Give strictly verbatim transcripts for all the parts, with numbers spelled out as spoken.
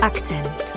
Akcent.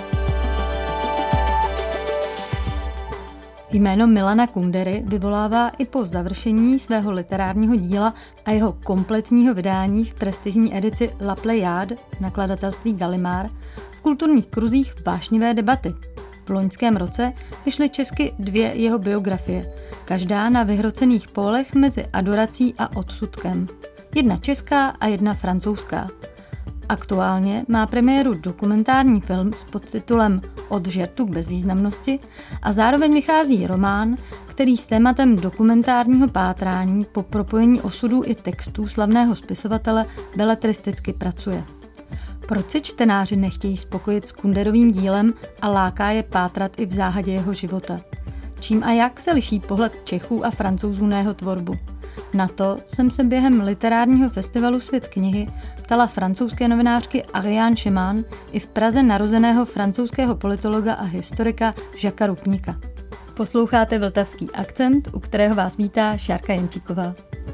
Jméno Milana Kundery vyvolává i po završení svého literárního díla a jeho kompletního vydání v prestižní edici La Pléiade nakladatelství Gallimard v kulturních kruzích vášnivé debaty. V loňském roce vyšly česky dvě jeho biografie, každá na vyhrocených pólech mezi adorací a odsudkem. Jedna česká a jedna francouzská. Aktuálně má premiéru dokumentární film s podtitulem Od žertu k bezvýznamnosti a zároveň vychází román, který s tématem dokumentárního pátrání po propojení osudů i textů slavného spisovatele beletristicky pracuje. Proč se čtenáři nechtějí spokojit s Kunderovým dílem a láká je pátrat i v záhadě jeho života? Čím a jak se liší pohled Čechů a Francouzů na jeho tvorbu? Na to jsem se během literárního festivalu Svět knihy ptala francouzské novinářky Ariane Chemin i v Praze narozeného francouzského politologa a historika Žaka Rupnika. Posloucháte Vltavský akcent, u kterého vás vítá Šárka Jenčíková.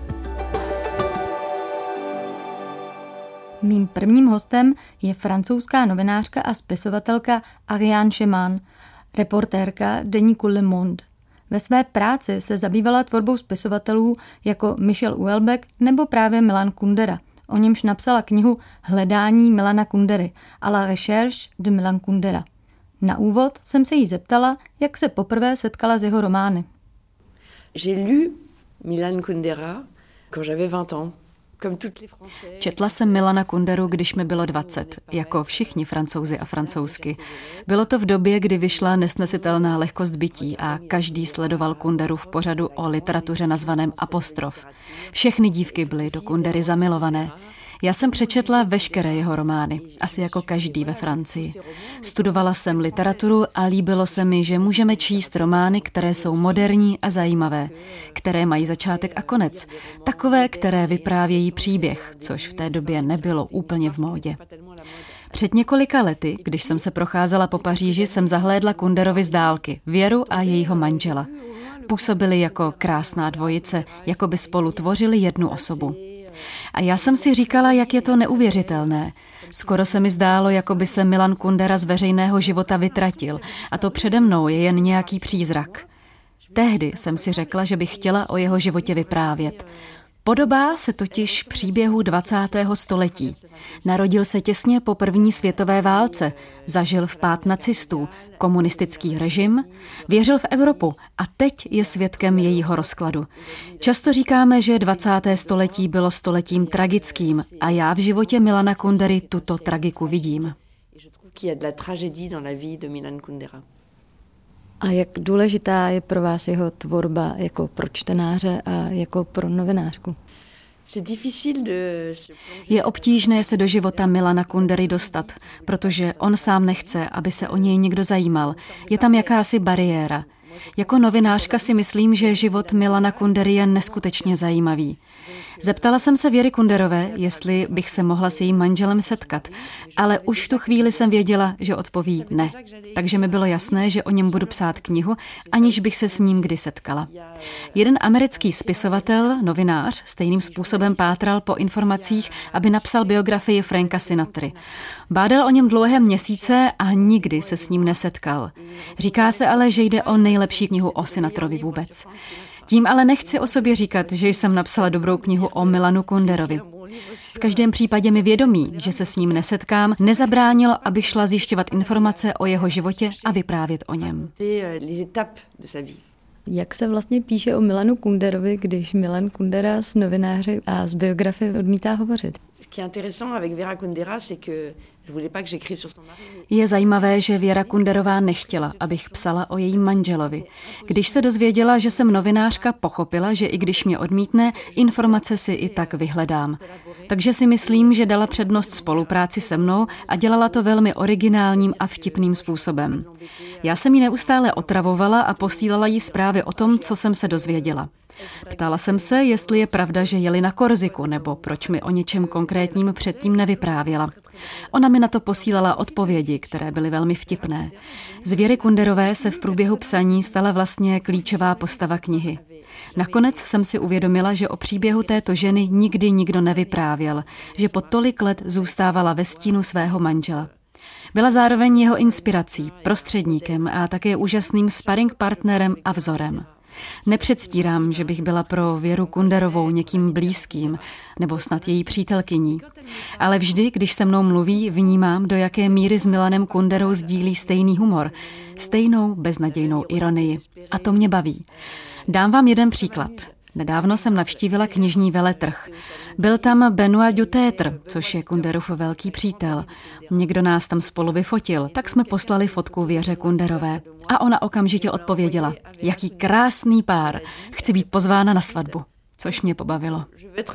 Mým prvním hostem je francouzská novinářka a spisovatelka Ariane Chemin, reportérka deníku Le Monde. Ve své práci se zabývala tvorbou spisovatelů jako Michel Houellebecq nebo právě Milan Kundera. O němž napsala knihu Hledání Milana Kundery a La recherche de Milan Kundera. Na úvod jsem se jí zeptala, jak se poprvé setkala s jeho romány. J'ai lu Milan Kundera quand j'avais vingt ans. Četla jsem Milana Kunderu, když mi bylo dvacet, jako všichni Francouzi a francouzsky. Bylo to v době, kdy vyšla Nesnesitelná lehkost bytí a každý sledoval Kunderu v pořadu o literatuře nazvaném Apostrof. Všechny dívky byly do Kundery zamilované. Já jsem přečetla veškeré jeho romány, asi jako každý ve Francii. Studovala jsem literaturu a líbilo se mi, že můžeme číst romány, které jsou moderní a zajímavé, které mají začátek a konec, takové, které vyprávějí příběh, což v té době nebylo úplně v módě. Před několika lety, když jsem se procházela po Paříži, jsem zahlédla Kunderovi z dálky, Věru a jejího manžela. Působili jako krásná dvojice, jako by spolu tvořili jednu osobu. A já jsem si říkala, jak je to neuvěřitelné. Skoro se mi zdálo, jako by se Milan Kundera z veřejného života vytratil a to přede mnou je jen nějaký přízrak. Tehdy jsem si řekla, že bych chtěla o jeho životě vyprávět. Podobá se totiž příběhu dvacátého století. Narodil se těsně po první světové válce, zažil vpád nacistů, komunistický režim, věřil v Evropu a teď je svědkem jejího rozkladu. Často říkáme, že dvacáté století bylo stoletím tragickým a já v životě Milana Kundery tuto tragiku vidím. A jak důležitá je pro vás jeho tvorba jako pro čtenáře a jako pro novinářku? Je obtížné se do života Milana Kundery dostat, protože on sám nechce, aby se o něj někdo zajímal. Je tam jakási bariéra. Jako novinářka si myslím, že život Milana Kundery je neskutečně zajímavý. Zeptala jsem se Věry Kunderové, jestli bych se mohla s jejím manželem setkat, ale už v tu chvíli jsem věděla, že odpoví ne. Takže mi bylo jasné, že o něm budu psát knihu, aniž bych se s ním kdy setkala. Jeden americký spisovatel, novinář, stejným způsobem pátral po informacích, aby napsal biografii Franka Sinatry. Bádal o něm dlouhé měsíce a nikdy se s ním nesetkal. Říká se ale, že jde o nejlepší knihu o Sinatrovi vůbec. Tím ale nechci o sobě říkat, že jsem napsala dobrou knihu o Milanu Kunderovi. V každém případě mi vědomí, že se s ním nesetkám, nezabránilo, abych šla zjišťovat informace o jeho životě a vyprávět o něm. Jak se vlastně píše o Milanu Kunderovi, když Milan Kundera s novináři a z biografie odmítá hovořit? Je zajímavé, že Věra Kunderová nechtěla, abych psala o jejím manželovi. Když se dozvěděla, že jsem novinářka, pochopila, že i když mě odmítne, informace si i tak vyhledám. Takže si myslím, že dala přednost spolupráci se mnou a dělala to velmi originálním a vtipným způsobem. Já jsem ji neustále otravovala a posílala jí zprávy o tom, co jsem se dozvěděla. Ptala jsem se, jestli je pravda, že jeli na Korziku, nebo proč mi o něčem konkrétním předtím nevyprávěla. Ona mi na to posílala odpovědi, které byly velmi vtipné. Z Věry Kunderové se v průběhu psaní stala vlastně klíčová postava knihy. Nakonec jsem si uvědomila, že o příběhu této ženy nikdy nikdo nevyprávěl, že po tolik let zůstávala ve stínu svého manžela. Byla zároveň jeho inspirací, prostředníkem a také úžasným sparring partnerem a vzorem. Nepředstírám, že bych byla pro Věru Kunderovou někým blízkým, nebo snad její přítelkyní. Ale vždy, když se mnou mluví, vnímám, do jaké míry s Milanem Kunderou sdílí stejný humor, stejnou beznadějnou ironii. A to mě baví. Dám vám jeden příklad. Nedávno jsem navštívila knižní veletrh. Byl tam Benoît Dutétre, což je Kunderův velký přítel. Někdo nás tam spolu vyfotil, tak jsme poslali fotku Věře Kunderové. A ona okamžitě odpověděla, jaký krásný pár, chci být pozvána na svatbu, což mě pobavilo.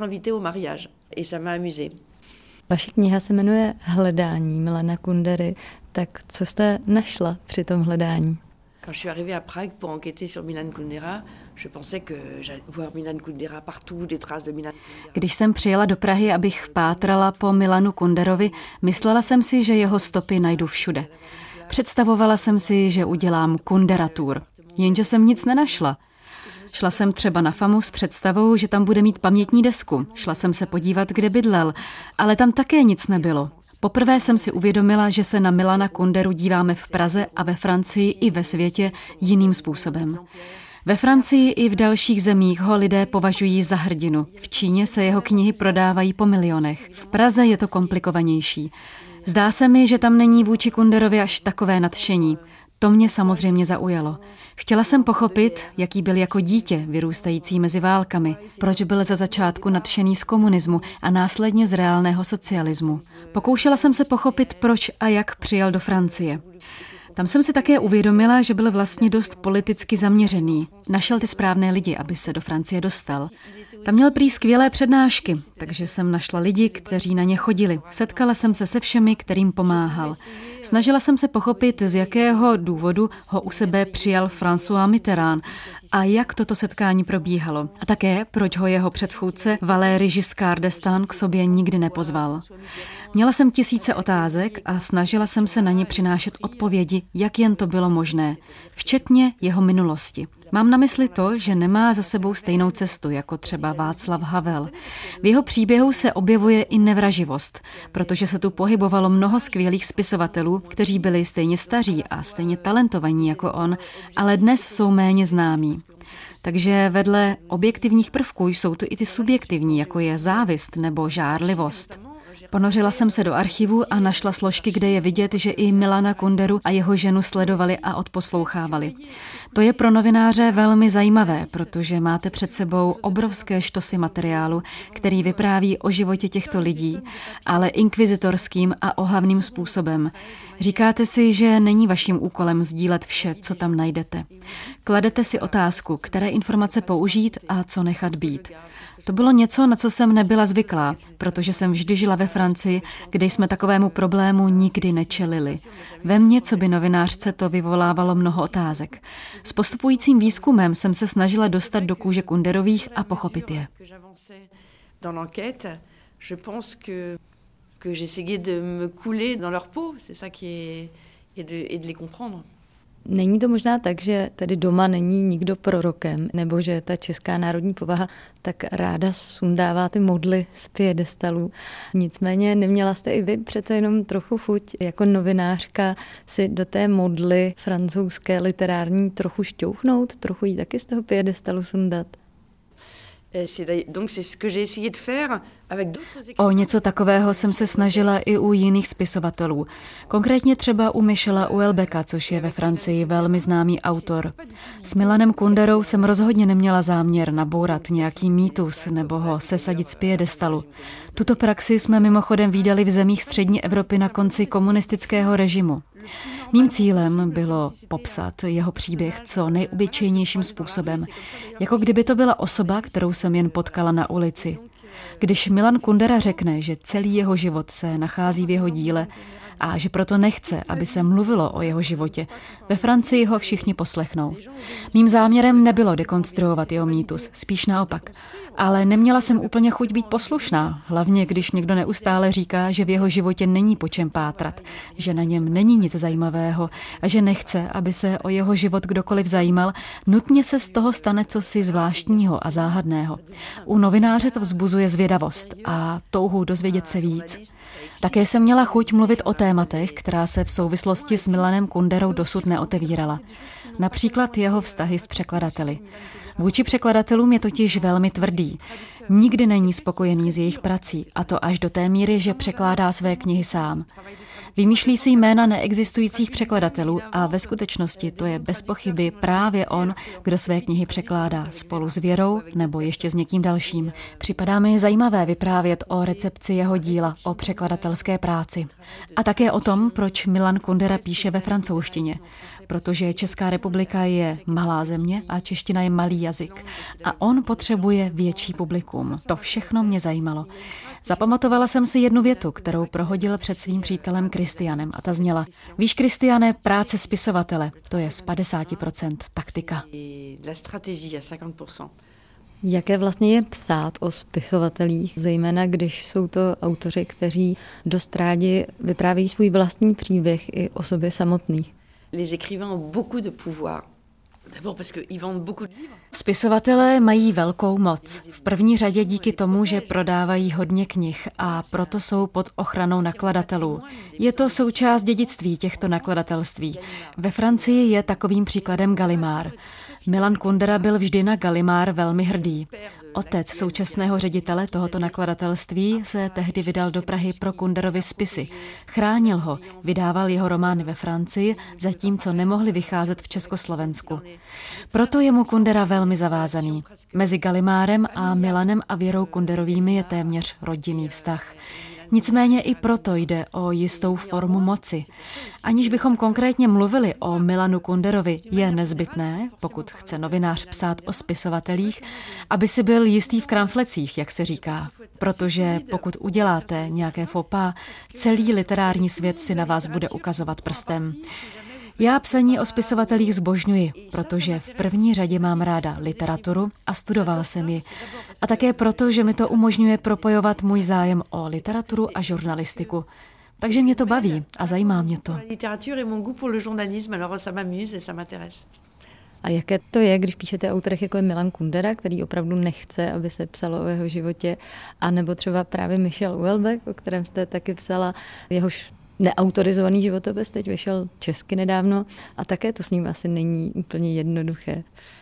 Vaše kniha se jmenuje Hledání Milana Kundery, tak co jste našla při tom hledání? Quand je suis arrivée à Prague pour enquêter sur Milan Kundera, je pensais que j'allais voir Milan Kundera partout, des traces de Milan Kundera. Když jsem přijela do Prahy, abych pátrala po Milanu Kunderovi, myslela jsem si, že jeho stopy najdu všude. Představovala jsem si, že udělám Kundera tour, jenže jsem nic nenašla. Šla jsem třeba na FAMu s představou, že tam bude mít pamětní desku. Šla jsem se podívat, kde bydlel, ale tam také nic nebylo. Poprvé jsem si uvědomila, že se na Milana Kunderu díváme v Praze a ve Francii i ve světě jiným způsobem. Ve Francii i v dalších zemích ho lidé považují za hrdinu. V Číně se jeho knihy prodávají po milionech. V Praze je to komplikovanější. Zdá se mi, že tam není vůči Kunderovi až takové nadšení. To mě samozřejmě zaujalo. Chtěla jsem pochopit, jaký byl jako dítě, vyrůstající mezi válkami, proč byl za začátku nadšený z komunismu a následně z reálného socialismu. Pokoušela jsem se pochopit, proč a jak přijel do Francie. Tam jsem si také uvědomila, že byl vlastně dost politicky zaměřený. Našel ty správné lidi, aby se do Francie dostal. Tam měl prý skvělé přednášky, takže jsem našla lidi, kteří na ně chodili. Setkala jsem se se všemi, kterým pomáhal. Snažila jsem se pochopit, z jakého důvodu ho u sebe přijal François Mitterrand a jak toto setkání probíhalo. A také, proč ho jeho předchůdce Valéry Giscard d'Estaing k sobě nikdy nepozval. Měla jsem tisíce otázek a snažila jsem se na ně přinášet odpovědi, jak jen to bylo možné, včetně jeho minulosti. Mám na mysli to, že nemá za sebou stejnou cestu, jako třeba Václav Havel. V jeho příběhu se objevuje i nevraživost, protože se tu pohybovalo mnoho skvělých spisovatelů, kteří byli stejně staří a stejně talentovaní jako on, ale dnes jsou méně známí. Takže vedle objektivních prvků jsou tu i ty subjektivní, jako je závist nebo žárlivost. Ponořila jsem se do archivu a našla složky, kde je vidět, že i Milana Kunderu a jeho ženu sledovali a odposlouchávali. To je pro novináře velmi zajímavé, protože máte před sebou obrovské štosy materiálu, který vypráví o životě těchto lidí, ale inkvizitorským a ohavným způsobem. Říkáte si, že není vaším úkolem sdílet vše, co tam najdete. Kladete si otázku, které informace použít a co nechat být. To bylo něco, na co jsem nebyla zvyklá, protože jsem vždy žila ve Francii, kde jsme takovému problému nikdy nečelili. Ve mně, co by novinářce, to vyvolávalo mnoho otázek. S postupujícím výzkumem jsem se snažila dostat do kůže Kunderových a pochopit je. Není to možná tak, že tady doma není nikdo prorokem, nebo že ta česká národní povaha tak ráda sundává ty modly z piedestalů. Nicméně neměla jste i vy přece jenom trochu chuť jako novinářka si do té modly francouzské literární trochu šťouchnout, trochu jí taky z toho piedestalu sundat? O něco takového jsem se snažila i u jiných spisovatelů. Konkrétně třeba u Michela Houellebecqa, což je ve Francii velmi známý autor. S Milanem Kunderou jsem rozhodně neměla záměr nabourat nějaký mýtus nebo ho sesadit z piedestalu. Tuto praxi jsme mimochodem vídali v zemích střední Evropy na konci komunistického režimu. Mým cílem bylo popsat jeho příběh co nejobyčejnějším způsobem, jako kdyby to byla osoba, kterou jsem jen potkala na ulici. Když Milan Kundera řekne, že celý jeho život se nachází v jeho díle a že proto nechce, aby se mluvilo o jeho životě, ve Francii ho všichni poslechnou. Mým záměrem nebylo dekonstruovat jeho mýtus, spíš naopak. Ale neměla jsem úplně chuť být poslušná, hlavně když někdo neustále říká, že v jeho životě není po čem pátrat, že na něm není nic zajímavého a že nechce, aby se o jeho život kdokoliv zajímal, nutně se z toho stane cosi zvláštního a záhadného. U novináře to vzbuzuje zvědavost a touhu dozvědět se víc. Také jsem měla chuť mluvit o tématech, která se v souvislosti s Milanem Kunderou dosud neotevírala. Například jeho vztahy s překladateli. Vůči překladatelům je totiž velmi tvrdý. Nikdy není spokojený s jejich prací, a to až do té míry, že překládá své knihy sám. Vymýšlí si jména neexistujících překladatelů a ve skutečnosti to je bez pochyby právě on, kdo své knihy překládá spolu s Věrou nebo ještě s někým dalším. Připadá mi zajímavé vyprávět o recepci jeho díla, o překladatelské práci. A také o tom, proč Milan Kundera píše ve francouzštině. Protože Česká republika je malá země a čeština je malý jazyk. A on potřebuje větší publikum. To všechno mě zajímalo. Zapamatovala jsem si jednu větu, kterou prohodil před svým přítelem Kristianem a ta zněla: víš, Kristiane, práce spisovatele, to je z padesát procent taktika. Jaké vlastně je psát o spisovatelích, zejména když jsou to autoři, kteří dost rádi vyprávějí svůj vlastní příběh i o sobě samotných? Les écrivains ont beaucoup de pouvoir. Spisovatelé mají velkou moc. V první řadě díky tomu, že prodávají hodně knih a proto jsou pod ochranou nakladatelů. Je to součást dědictví těchto nakladatelství. Ve Francii je takovým příkladem Gallimard. Milan Kundera byl vždy na Gallimard velmi hrdý. Otec současného ředitele tohoto nakladatelství se tehdy vydal do Prahy pro Kunderovy spisy. Chránil ho, vydával jeho romány ve Francii, zatímco nemohli vycházet v Československu. Proto je mu Kundera velmi zavázaný. Mezi Gallimardem a Milanem a Věrou Kunderovými je téměř rodinný vztah. Nicméně i proto jde o jistou formu moci. Aniž bychom konkrétně mluvili o Milanu Kunderovi, je nezbytné, pokud chce novinář psát o spisovatelích, aby si byl jistý v kramflecích, jak se říká. Protože pokud uděláte nějaké faux pas, celý literární svět si na vás bude ukazovat prstem. Já psaní o spisovatelích zbožňuji, protože v první řadě mám ráda literaturu a studovala jsem ji. A také proto, že mi to umožňuje propojovat můj zájem o literaturu a žurnalistiku. Takže mě to baví a zajímá mě to. A jaké to je, když píšete o autorech jako je Milan Kundera, který opravdu nechce, aby se psalo o jeho životě, anebo třeba právě Michel Houellebecq, o kterém jste taky psala, jehož neautorizovaný životopis teď vyšel česky nedávno a také to s ním asi není úplně jednoduché.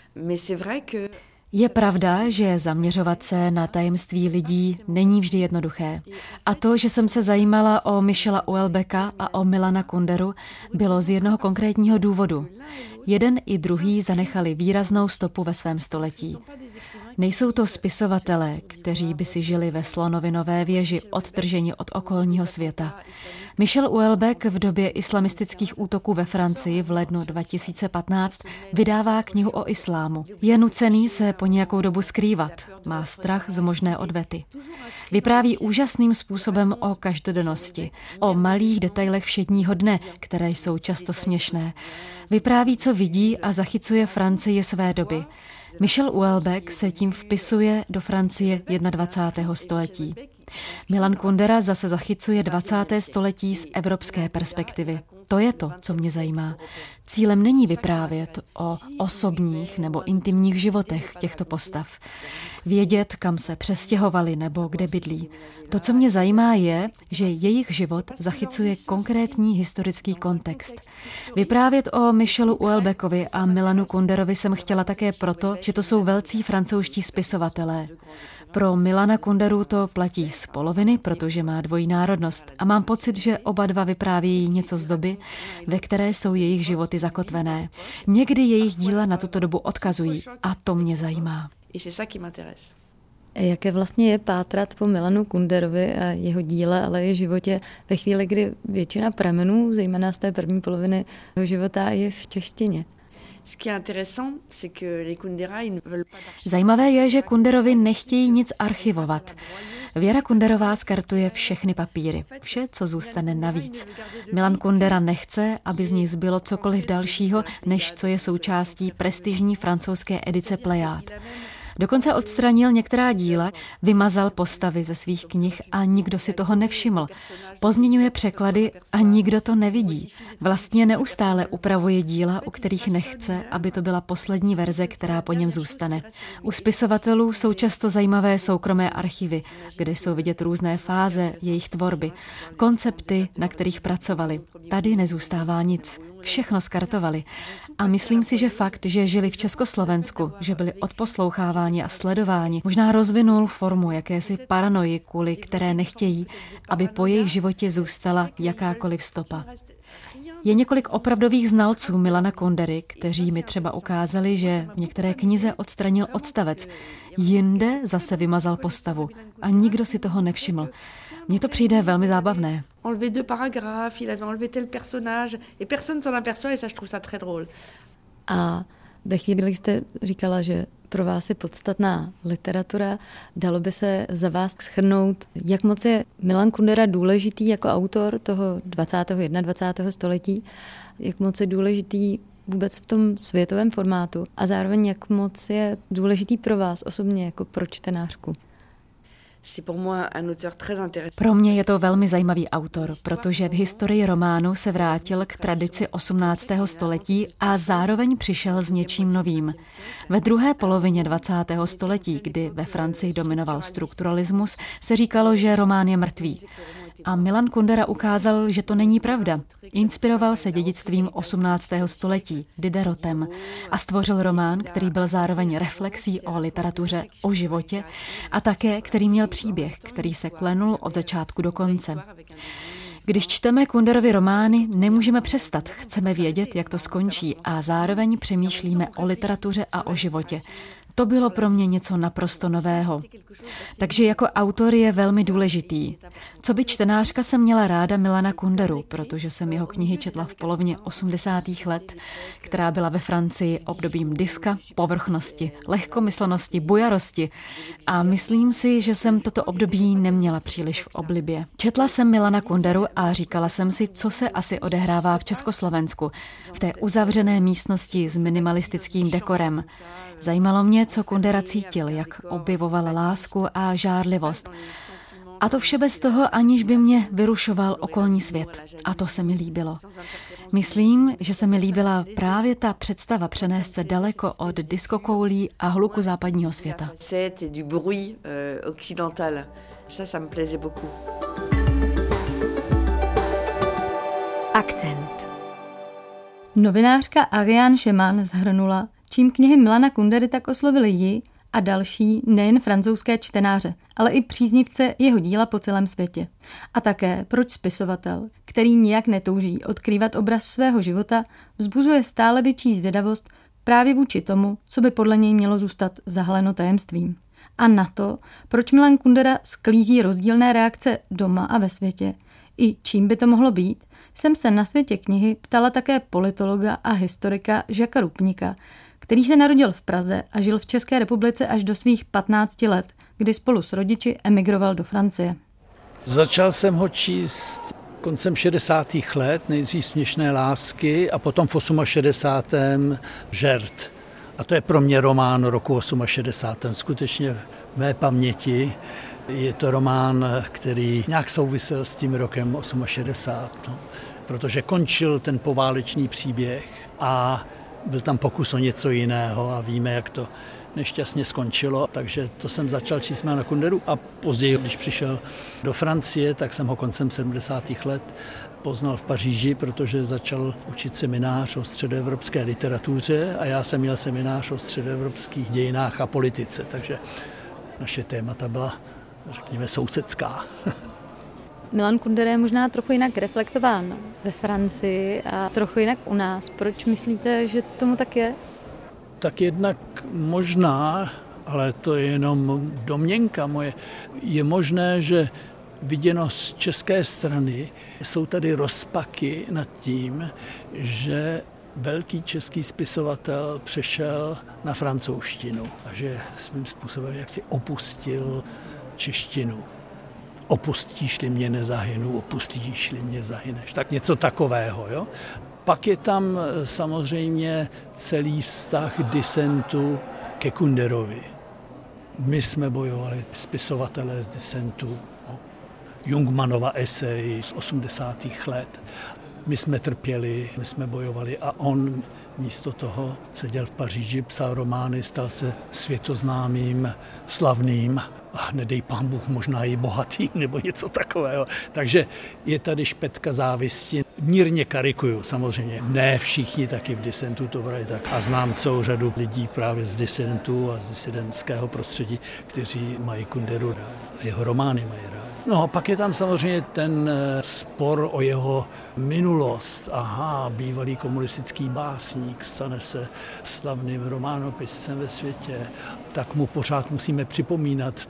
Je pravda, že zaměřovat se na tajemství lidí není vždy jednoduché. A to, že jsem se zajímala o Michela Houellebecqa a o Milana Kunderu, bylo z jednoho konkrétního důvodu. Jeden i druhý zanechali výraznou stopu ve svém století. Nejsou to spisovatelé, kteří by si žili ve slonovinové věži odtrženi od okolního světa. Michel Houellebecq v době islamistických útoků ve Francii v lednu dva tisíce patnáct vydává knihu o islámu. Je nucený se po nějakou dobu skrývat, má strach z možné odvety. Vypráví úžasným způsobem o každodennosti, o malých detailech všedního dne, které jsou často směšné. Vypráví, co vidí a zachycuje Francii své doby. Michel Houellebecq se tím vpisuje do Francie dvacátého prvního století. Milan Kundera zase zachycuje dvacáté století z evropské perspektivy. To je to, co mě zajímá. Cílem není vyprávět o osobních nebo intimních životech těchto postav. Vědět, kam se přestěhovali nebo kde bydlí. To, co mě zajímá, je, že jejich život zachycuje konkrétní historický kontext. Vyprávět o Michelu Houellebecqovi a Milanu Kunderovi jsem chtěla také proto, že to jsou velcí francouzští spisovatelé. Pro Milana Kunderu to platí z poloviny, protože má dvojí národnost a mám pocit, že oba dva vyprávějí něco z doby, ve které jsou jejich životy zakotvené. Někdy jejich díla na tuto dobu odkazují a to mě zajímá. Jaké vlastně je pátrat po Milanu Kunderovi a jeho díle, ale i životě ve chvíli, kdy většina pramenů, zejména z té první poloviny jeho života, je v češtině? Zajímavé je, že Kunderovi nechtějí nic archivovat. Věra Kunderová skartuje všechny papíry, vše, co zůstane navíc. Milan Kundera nechce, aby z ní zbylo cokoliv dalšího, než co je součástí prestižní francouzské edice Pléiade. Dokonce odstranil některá díla, vymazal postavy ze svých knih a nikdo si toho nevšiml. Pozměňuje překlady a nikdo to nevidí. Vlastně neustále upravuje díla, u kterých nechce, aby to byla poslední verze, která po něm zůstane. U spisovatelů jsou často zajímavé soukromé archivy, kde jsou vidět různé fáze jejich tvorby, koncepty, na kterých pracovali. Tady nezůstává nic. Všechno skartovali. A myslím si, že fakt, že žili v Československu, že byli odposloucháváni a sledováni, možná rozvinul formu jakési paranoji, kvůli které nechtějí, aby po jejich životě zůstala jakákoliv stopa. Je několik opravdových znalců Milana Kundery, kteří mi třeba ukázali, že v některé knize odstranil odstavec, jinde zase vymazal postavu a nikdo si toho nevšiml. Mně to přijde velmi zábavné. Enlever deux paragraphes, il avait enlevé tel personnage et personne s'en aperçoit et ça je trouve ça très drôle. A ve chvíli, kdy jste říkala, že pro vás je podstatná literatura, dalo by se za vás shrnout, jak moc je Milan Kundera důležitý jako autor toho dvacátého jednadvacátého století, jak moc je důležitý vůbec v tom světovém formátu a zároveň jak moc je důležitý pro vás osobně jako pro čtenářku. Pro mě je to velmi zajímavý autor, protože v historii románu se vrátil k tradici osmnáctého století a zároveň přišel s něčím novým. Ve druhé polovině dvacátého století, kdy ve Francii dominoval strukturalismus, se říkalo, že román je mrtvý. A Milan Kundera ukázal, že to není pravda. Inspiroval se dědictvím osmnáctého století, Diderotem, a stvořil román, který byl zároveň reflexí o literatuře, o životě a také, který měl příběh, který se klenul od začátku do konce. Když čteme Kunderovy romány, nemůžeme přestat, chceme vědět, jak to skončí a zároveň přemýšlíme o literatuře a o životě. To bylo pro mě něco naprosto nového. Takže jako autor je velmi důležitý. Co by čtenářka jsem měla ráda Milana Kunderu, protože jsem jeho knihy četla v polovině osmdesátých let, která byla ve Francii obdobím diska, povrchnosti, lehkomyslnosti, bujarosti. A myslím si, že jsem toto období neměla příliš v oblibě. Četla jsem Milana Kunderu a říkala jsem si, co se asi odehrává v Československu, v té uzavřené místnosti s minimalistickým dekorem. Zajímalo mě, co Kundera cítil, jak objevoval lásku a žárlivost. A to vše bez toho, aniž by mě vyrušoval okolní svět. A to se mi líbilo. Myslím, že se mi líbila právě ta představa přenést se daleko od diskokoulí a hluku západního světa. Akcent. Novinářka Ariane Cheman shrnula, čím knihy Milana Kundery tak oslovily ji a další nejen francouzské čtenáře, ale i příznivce jeho díla po celém světě. A také proč spisovatel, který nijak netouží odkrývat obraz svého života, vzbuzuje stále větší zvědavost právě vůči tomu, co by podle něj mělo zůstat zahaleno tajemstvím. A na to, proč Milan Kundera sklízí rozdílné reakce doma a ve světě, i čím by to mohlo být, jsem se na světě knihy ptala také politologa a historika Žaka Rupnika, který se narodil v Praze a žil v České republice až do svých patnácti let, kdy spolu s rodiči emigroval do Francie. Začal jsem ho číst koncem šedesátých let, nejdřív Směšné lásky a potom v šedesátém osmém Žert. A to je pro mě román roku šedesátého osmého Skutečně v mé paměti je to román, který nějak souvisel s tím rokem šedesátým osmým No, protože končil ten poválečný příběh a byl tam pokus o něco jiného a víme, jak to nešťastně skončilo. Takže to jsem začal číst Milana Kunderu a později, když přišel do Francie, tak jsem ho koncem sedmdesátých let poznal v Paříži, protože začal učit seminář o středoevropské literatuře a já jsem měl seminář o středoevropských dějinách a politice, takže naše témata byla, řekněme, sousedská. Milan Kundera je možná trochu jinak reflektován ve Francii a trochu jinak u nás. Proč myslíte, že tomu tak je? Tak jednak možná, ale to je jenom domněnka moje, je možné, že viděno z české strany jsou tady rozpaky nad tím, že velký český spisovatel přešel na francouzštinu a že svým způsobem jaksi opustil češtinu. Opustíš-li mě, nezahynu, opustíš-li mě, zahyneš. Tak něco takového. Jo? Pak je tam samozřejmě celý vztah disentu ke Kunderovi. My jsme bojovali spisovatelé z disentu, Jungmannova esej z osmdesátých let. My jsme trpěli, my jsme bojovali a on místo toho seděl v Paříži, psal romány, stal se světoznámým, slavným a nedej pán Bůh možná i bohatým nebo něco takového. Takže je tady špetka závisti. Mírně karikuju samozřejmě. Ne všichni taky v disentu to brali tak. A znám celou řadu lidí právě z disentu a z disidentského prostředí, kteří mají Kunderu rádi a jeho romány mají rádi. No a pak je tam samozřejmě ten spor o jeho minulost. Aha, bývalý komunistický básník stane se slavným románopiscem ve světě, tak mu pořád musíme připomínat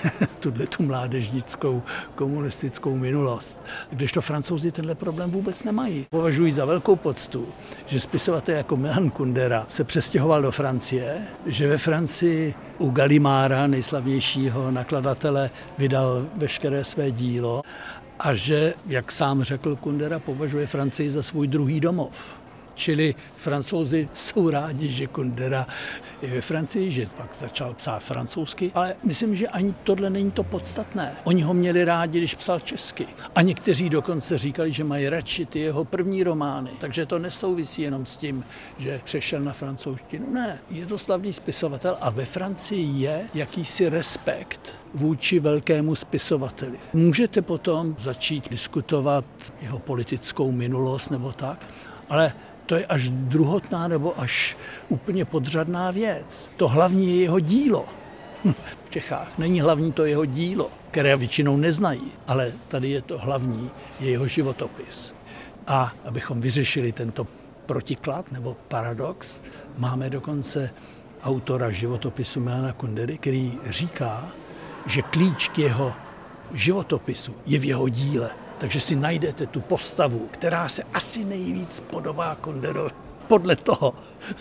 tu mládežnickou komunistickou minulost. Kdežto Francouzi tenhle problém vůbec nemají. Považují za velkou poctu, že spisovatel jako Milan Kundera se přestěhoval do Francie, že ve Francii u Gallimára, nejslavnějšího nakladatele, vydal veškeré své dílo a že, jak sám řekl, Kundera považuje Francii za svůj druhý domov. Čili Francouzi jsou rádi, že Kundera je ve Francii, že pak začal psát francouzsky, ale myslím, že ani tohle není to podstatné. Oni ho měli rádi, když psal česky. A někteří dokonce říkali, že mají radši ty jeho první romány. Takže to nesouvisí jenom s tím, že přešel na francouzštinu. Ne, je to slavný spisovatel a ve Francii je jakýsi respekt vůči velkému spisovateli. Můžete potom začít diskutovat jeho politickou minulost nebo tak, ale to je až druhotná nebo až úplně podřadná věc. To hlavní je jeho dílo. V Čechách není hlavní to jeho dílo, které většinou neznají, ale tady je to hlavní, je jeho životopis. A abychom vyřešili tento protiklad nebo paradox, máme dokonce autora životopisu Milana Kundery, který říká, že klíč k jeho životopisu je v jeho díle. Takže si najdete tu postavu, která se asi nejvíc podobá Kunderovi. Podle toho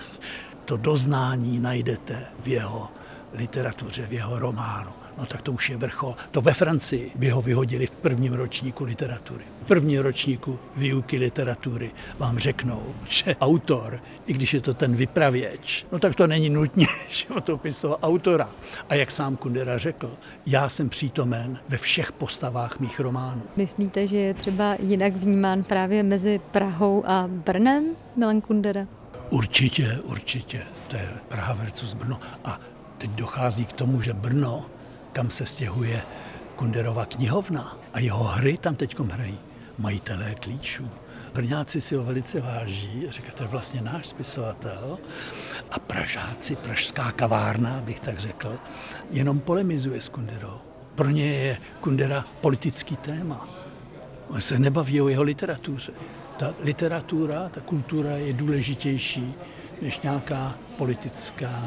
to doznání najdete v jeho literatuře, v jeho románu. No tak to už je vrchol. To ve Francii by ho vyhodili v prvním ročníku literatury. V prvním ročníku výuky literatury vám řeknou, že autor, i když je to ten vypravěč, no tak to není nutně životopis toho autora. A jak sám Kundera řekl, já jsem přítomen ve všech postavách mých románů. Myslíte, že je třeba jinak vnímán právě mezi Prahou a Brnem Milan Kundera? Určitě, určitě. To je Praha versus Brno. A teď dochází k tomu, že Brno, kam se stěhuje Kunderova knihovna a jeho hry tam teďkom hrají majitelé klíčů. Brňáci si ho velice váží, říkají, to je vlastně náš spisovatel a Pražáci, pražská kavárna, bych tak řekl, jenom polemizuje s Kunderou. Pro ně je Kundera politický téma. On se nebaví o jeho literatuře. Ta literatura, ta kultura je důležitější než nějaká politická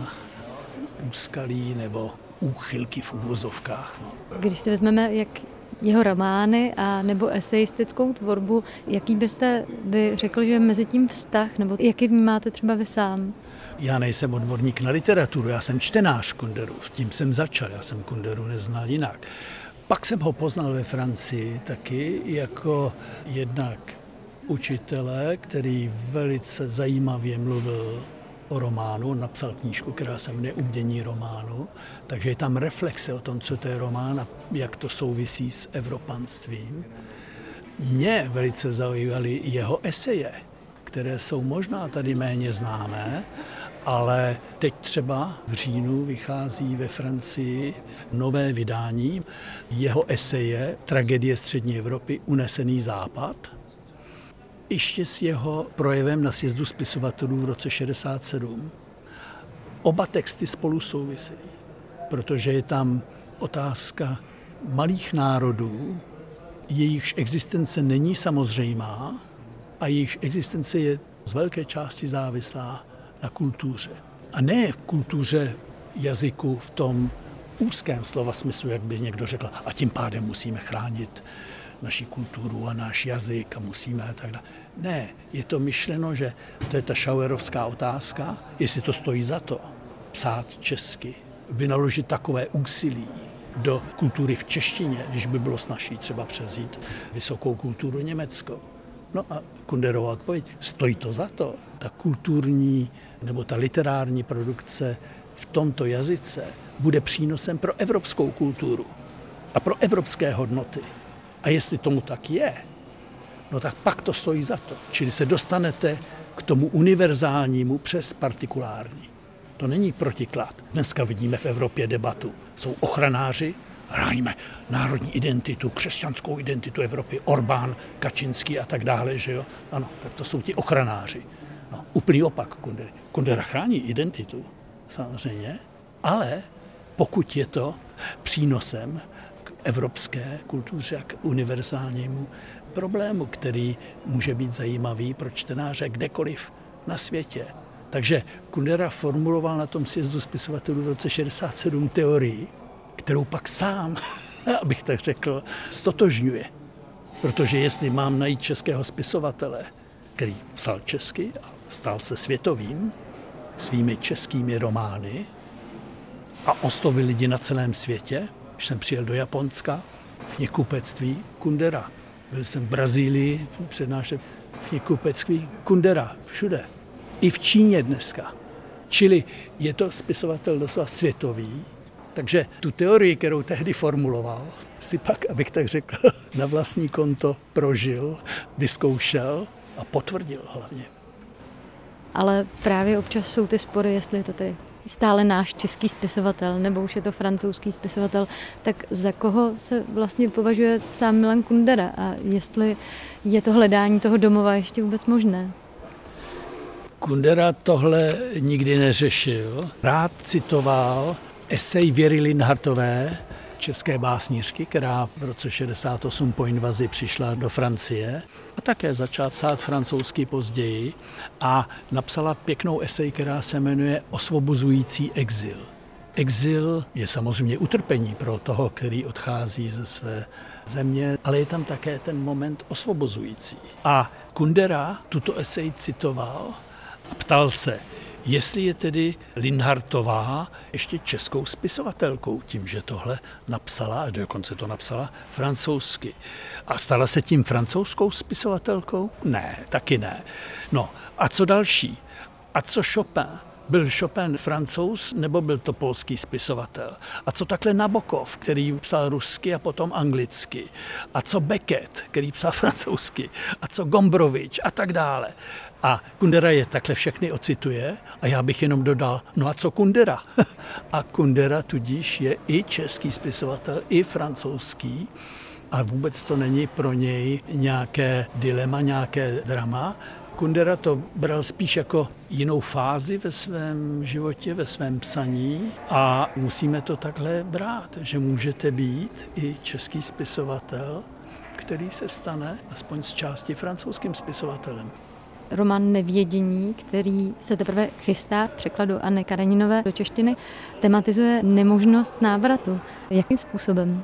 úskalí nebo úchylky v úvozovkách. No. Když si vezmeme jak jeho romány a nebo eseistickou tvorbu, jaký byste vy řekl, že mezi tím vztah, nebo jaký vnímáte třeba vy sám? Já nejsem odborník na literaturu, já jsem čtenář Kunderu, tím jsem začal, já jsem Kunderu neznal jinak. Pak jsem ho poznal ve Francii taky jako jednak učitele, který velice zajímavě mluvil o románu, napsal knížku, která se jmenuje Umění románu, takže je tam reflexe o tom, co to je román a jak to souvisí s evropanstvím. Mě velice zaujímaly jeho eseje, které jsou možná tady méně známé, ale teď třeba v říjnu vychází ve Francii nové vydání jeho eseje Tragédie střední Evropy, Unesený západ, ještě s jeho projevem na sjezdu spisovatelů v roce šedesát sedm. Oba texty spolu souvisejí, protože je tam otázka malých národů, jejichž existence není samozřejmá a jejichž existence je z velké části závislá na kultuře. A ne v kultuře jazyku v tom úzkém slova smyslu, jak by někdo řekl, a tím pádem musíme chránit naši kulturu a náš jazyk a musíme a tak dále. Ne, je to myšleno, že to je ta šauerovská otázka, jestli to stojí za to psát česky, vynaložit takové úsilí do kultury v češtině, když by bylo snazší třeba převzít vysokou kulturu německou. No a Kunderova odpověď, stojí to za to. Ta kulturní nebo ta literární produkce v tomto jazyce bude přínosem pro evropskou kulturu a pro evropské hodnoty. A jestli tomu tak je, no tak pak to stojí za to. Čili se dostanete k tomu univerzálnímu přes partikulární. To není protiklad. Dneska vidíme v Evropě debatu. Jsou ochranáři, rájíme národní identitu, křesťanskou identitu Evropy, Orbán, Kačinský a tak dále, že jo? Ano, tak to jsou ti ochranáři. No, úplný opak Kundery. Kundera chrání identitu, samozřejmě, ale pokud je to přínosem k evropské kultuře a k univerzálnímu problému, který může být zajímavý pro čtenáře kdekoliv na světě. Takže Kundera formuloval na tom sjezdu spisovatelů v roce šedesát sedm teorii, kterou pak sám, abych tak řekl, stotožňuje. Protože jestli mám najít českého spisovatele, který psal česky a stal se světovým svými českými romány a oslovil lidi na celém světě, když jsem přijel do Japonska, v knihkupectví Kundera. Byl jsem v Brazílii, přednášel v knihkupectví Kundera, všude. I v Číně dneska. Čili je to spisovatel doslova světový, takže tu teorii, kterou tehdy formuloval, si pak, abych tak řekl, na vlastní konto prožil, vyzkoušel a potvrdil hlavně. Ale právě občas jsou ty spory, jestli je to tedy stále náš český spisovatel, nebo už je to francouzský spisovatel, tak za koho se vlastně považuje sám Milan Kundera a jestli je to hledání toho domova ještě vůbec možné? Kundera tohle nikdy neřešil. Rád citoval esej Věry Linhartové, české básnířky, která v roce šedesát osm po invazi přišla do Francie a také začala psát francouzsky později a napsala pěknou esej, která se jmenuje Osvobozující exil. Exil je samozřejmě utrpení pro toho, který odchází ze své země, ale je tam také ten moment osvobozující. A Kundera tuto esej citoval a ptal se, jestli je tedy Linhartová ještě českou spisovatelkou, tím, že tohle napsala, a dokonce to napsala francouzsky. A stala se tím francouzskou spisovatelkou? Ne, taky ne. No a co další? A co Chopin? Byl Chopin Francouz nebo byl to polský spisovatel? A co takhle Nabokov, který psal rusky a potom anglicky? A co Beckett, který psal francouzsky? A co Gombrovič a tak dále? A Kundera je takhle všechny ocituje a já bych jenom dodal, no a co Kundera? A Kundera tudíž je i český spisovatel, i francouzský a vůbec to není pro něj nějaké dilema, nějaké drama. Kundera to bral spíš jako jinou fázi ve svém životě, ve svém psaní a musíme to takhle brát, že můžete být i český spisovatel, který se stane aspoň z části francouzským spisovatelem. Román Nevědění, který se teprve chystá v překladu Anny Kareninové do češtiny, tematizuje nemožnost návratu. Jakým způsobem?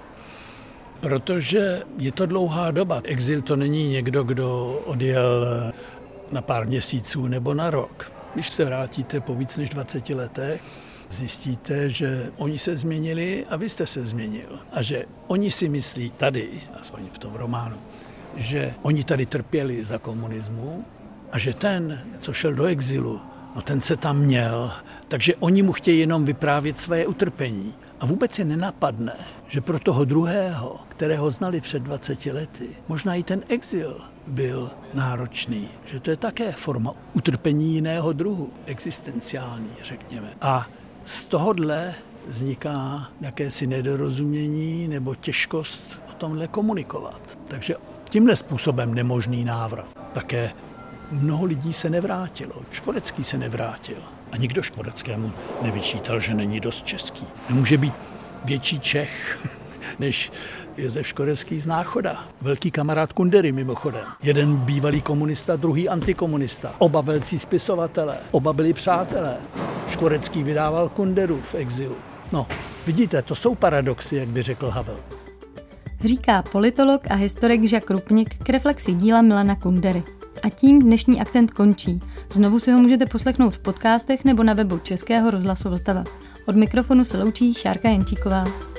Protože je to dlouhá doba. Exil to není někdo, kdo odjel na pár měsíců nebo na rok. Když se vrátíte po víc než dvaceti letech, zjistíte, že oni se změnili a vy jste se změnil. A že oni si myslí tady, aspoň v tom románu, že oni tady trpěli za komunismu a že ten, co šel do exilu, no ten se tam měl, takže oni mu chtějí jenom vyprávět své utrpení. A vůbec je nenapadne, že pro toho druhého, kterého znali před dvaceti lety, možná i ten exil byl náročný, že to je také forma utrpení jiného druhu, existenciální, řekněme. A z tohohle vzniká jakési nedorozumění nebo těžkost o tomhle komunikovat. Takže tímhle způsobem nemožný návrat. Také mnoho lidí se nevrátilo. Škodecký se nevrátil. A nikdo Škodeckému nevyčítal, že není dost český. Nemůže být větší Čech, než Josef Škodecký z Náchoda. Velký kamarád Kundery mimochodem. Jeden bývalý komunista, druhý antikomunista. Oba velcí spisovatelé. Oba byli přátelé. Škodecký vydával Kunderu v exilu. No, vidíte, to jsou paradoxy, jak by řekl Havel. Říká politolog a historik Jacques Rupnik k reflexi díla Milana Kundery. A tím dnešní Akcent končí. Znovu si ho můžete poslechnout v podcastech nebo na webu Českého rozhlasu Vltava. Od mikrofonu se loučí Šárka Jenčíková.